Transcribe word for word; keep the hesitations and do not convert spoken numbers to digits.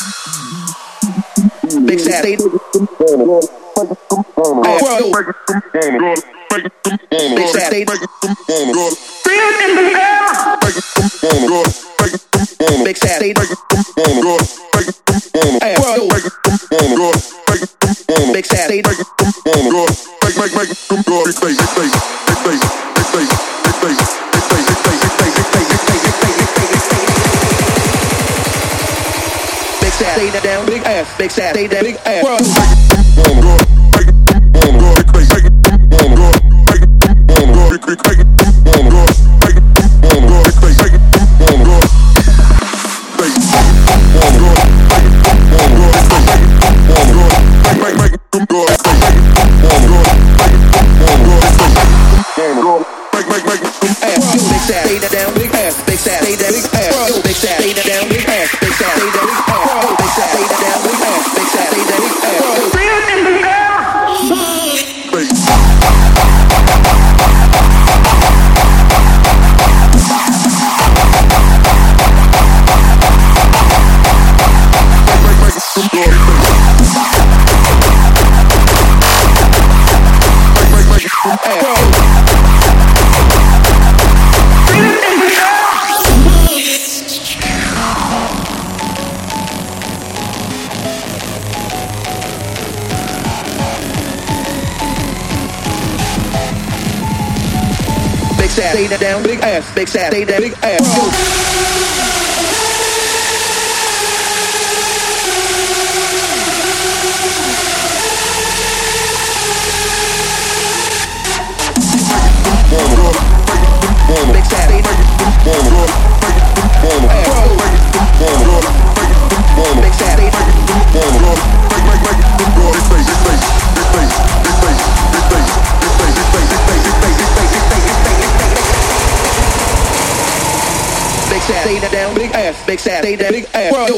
Big sad. Big sad. Big sad. Big sad. Big sad, stay down, big ass, big sad, stay down, big ass. Stay down, big ass, big sad, stay down, big ass. Big sad, big sad, big sad, stay down, big ass, big sad, stay down, big ass. Go.